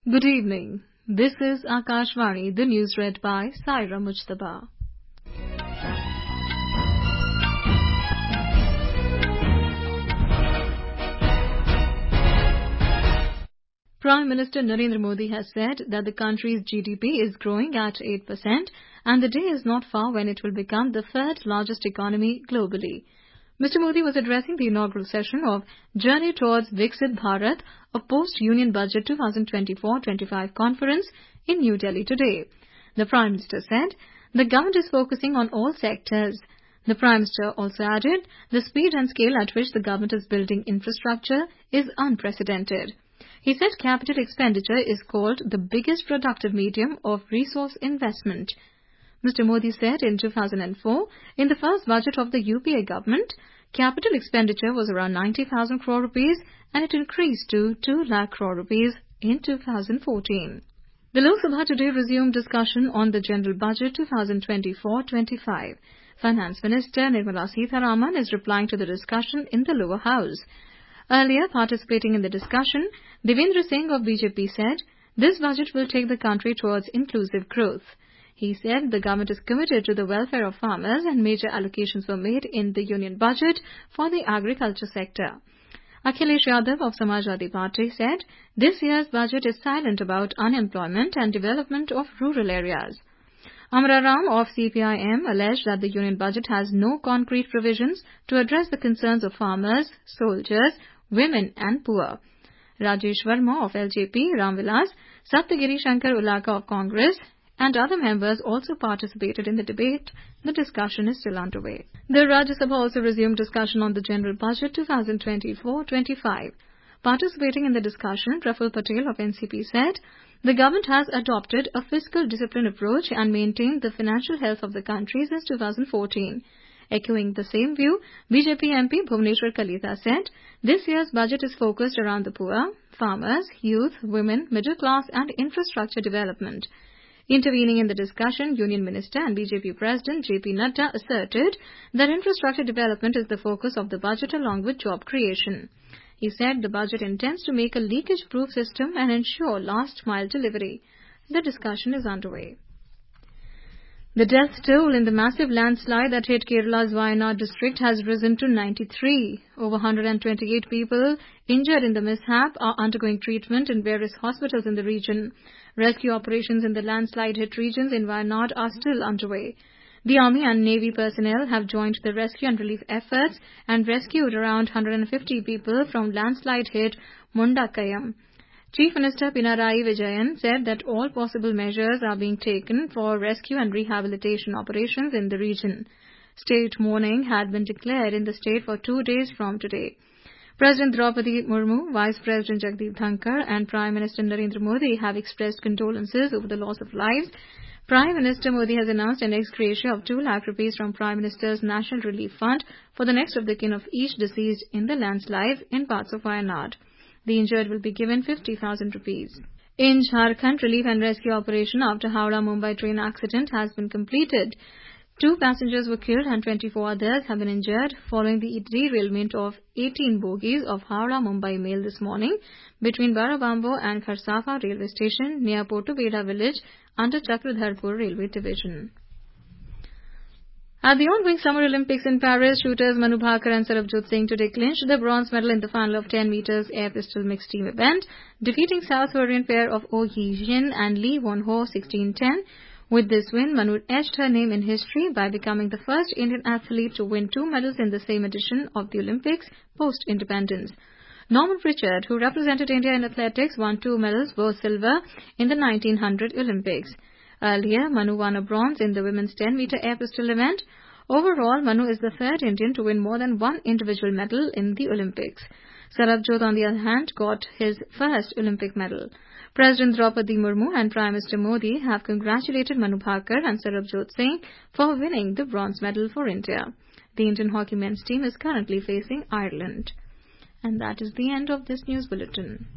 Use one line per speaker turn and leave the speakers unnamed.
Good evening. This is Akashvani, the news read by Saira Mujtaba. Prime Minister Narendra Modi has said that the country's GDP is growing at 8% and the day is not far when it will become the third largest economy globally. Mr. Modi was addressing the inaugural session of Journey Towards Viksit Bharat, a post-Union Budget 2024-25 conference in New Delhi today. The Prime Minister said the government is focusing on all sectors. The Prime Minister also added the speed and scale at which the government is building infrastructure is unprecedented. He said capital expenditure is called the biggest productive medium of resource investment. Mr. Modi said in 2004, in the first budget of the UPA government, capital expenditure was around 90,000 crore rupees and it increased to 2 lakh crore rupees in 2014. The Lok Sabha today resumed discussion on the General Budget 2024-25. Finance Minister Nirmala Sitharaman is replying to the discussion in the lower house. Earlier, participating in the discussion, Devendra Singh of BJP said, this budget will take the country towards inclusive growth. He said the government is committed to the welfare of farmers and major allocations were made in the union budget for the agriculture sector. Akhilesh Yadav of Samajwadi Party said this year's budget is silent about unemployment and development of rural areas. Amara Ram of CPIM alleged that the union budget has no concrete provisions to address the concerns of farmers, soldiers, women and poor. Rajesh Verma of LJP, Ram Vilas, Saptagiri Shankar Ulaka of Congress and other members also participated in the debate. The discussion is still underway. The Rajya Sabha also resumed discussion on the General Budget 2024-25. Participating in the discussion, Praful Patel of NCP said, the government has adopted a fiscal discipline approach and maintained the financial health of the country since 2014. Echoing the same view, BJP MP Bhuvneshwar Kalita said, this year's budget is focused around the poor, farmers, youth, women, middle class and infrastructure development. Intervening in the discussion, Union Minister and BJP President JP Nadda asserted that infrastructure development is the focus of the budget along with job creation. He said the budget intends to make a leakage-proof system and ensure last-mile delivery. The discussion is underway. The death toll in the massive landslide that hit Kerala's Wayanad district has risen to 93. Over 128 people injured in the mishap are undergoing treatment in various hospitals in the region. Rescue operations in the landslide-hit regions in Wayanad are still underway. The Army and Navy personnel have joined the rescue and relief efforts and rescued around 150 people from landslide-hit Mundakayam. Chief Minister Pinarayi Vijayan said that all possible measures are being taken for rescue and rehabilitation operations in the region. State mourning had been declared in the state for 2 days from today. President Draupadi Murmu, Vice President Jagdeep Dhankar and Prime Minister Narendra Modi have expressed condolences over the loss of lives. Prime Minister Modi has announced an ex gratia of 2 lakh rupees from Prime Minister's National Relief Fund for the next of the kin of each deceased in the landslide in parts of Wayanad. The injured will be given 50,000 rupees. In Jharkhand, relief and rescue operation after Howrah-Mumbai train accident has been completed. 2 passengers were killed and 24 others have been injured following the derailment of 18 bogies of Howrah-Mumbai Mail this morning between Barabambo and Kharsafa railway station near Potubeda village under Chakradharpur railway division. At the ongoing Summer Olympics in Paris, shooters Manu Bhaker and Sarabjot Singh today clinched the bronze medal in the final of 10 meters air pistol mixed team event, defeating South Korean pair of Oh Hee-jin and Lee Won-ho 16-10. With this win, Manu etched her name in history by becoming the first Indian athlete to win 2 medals in the same edition of the Olympics post-independence. Norman Pritchard, who represented India in athletics, won 2 medals, both silver, in the 1900 Olympics. Earlier, Manu won a bronze in the women's 10-meter air pistol event. Overall, Manu is the third Indian to win more than 1 individual medal in the Olympics. Sarabjot, on the other hand, got his first Olympic medal. President Draupadi Murmu and Prime Minister Modi have congratulated Manu Bhaker and Sarabjot Singh for winning the bronze medal for India. The Indian hockey men's team is currently facing Ireland. And that is the end of this news bulletin.